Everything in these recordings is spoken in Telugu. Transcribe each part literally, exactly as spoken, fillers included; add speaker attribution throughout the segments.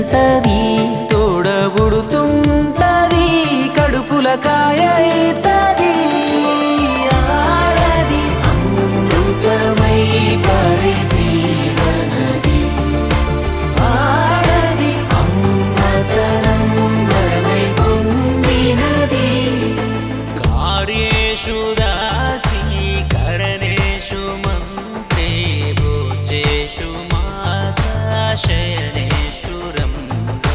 Speaker 1: ఉంటది, తోడబుడుతుంటది, కడుపుల కాయ అయితది. ఆడది అమృతమై పరిజీవనది, ఆడది అమ్మతనం వరమై పొందినది.
Speaker 2: కార్యేషు దాసి కరణేషు మంత్రే భోజేషు మాతా శయనేషు రంగా.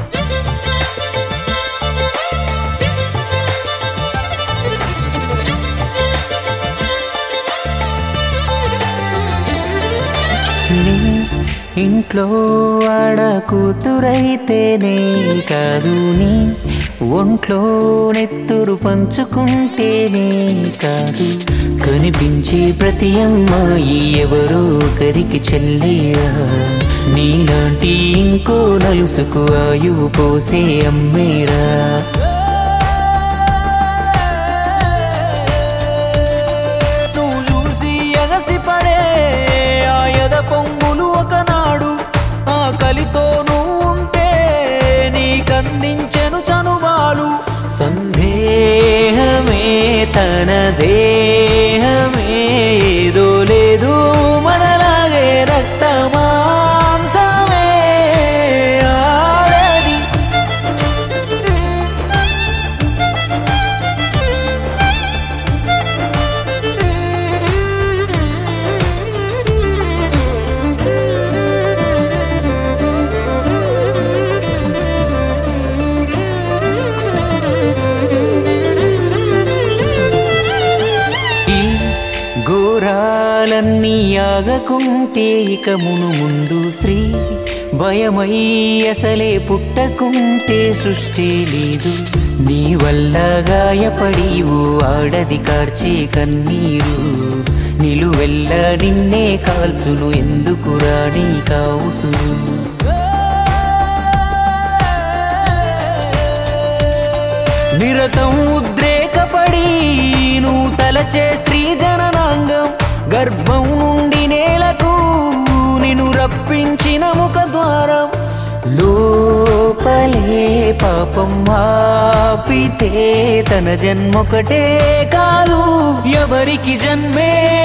Speaker 1: నీ ఇంట్లో ఆడ కూతురైతేనే కాదు, నీ ఒంట్లో నెత్తురు పంచుకుంటేనే కాదు, కనిపించే ప్రతి అమ్మాయి ఎవరో ఒకరికి చెల్లిరా. నీలాంటి ఇంకో నలుసుకు ఆయువు పోసే అమ్మేరా.
Speaker 2: నువ్వు చూసి ఎగసిపడే ఆయద పొంగులు ఒకనాడు, ఆ కలితో నువ్వు ఉంటే నీకందించెను చనుబాలు.
Speaker 1: సందేహమే తన దేహమే ఏదో లేదు మనలాగే రక్త మాంసమే. ఆడది ఘోరాలన్నీ ఆగకుంటే ఇక మును ముందు స్త్రీ భయమై అసలే పుట్టకుంటే సృష్టి లేదు. నీ వల్ల గాయపడి ఓ ఆడది కార్చే కన్నీరు నిలువెల్ల నిన్నే కాల్చును, ఎందుకురా నీ కావుసురు. నిరతం ఉద్రేకపడి నువ్వు తలచే స్త్రీ జననాంగం, గర్భం నుండి నేలకు నిన్ను రప్పించిన ముఖద్వారం. లోపలే పాపం ఆపితే తన జన్మొకటే కాదు, ఎవరికి జన్మే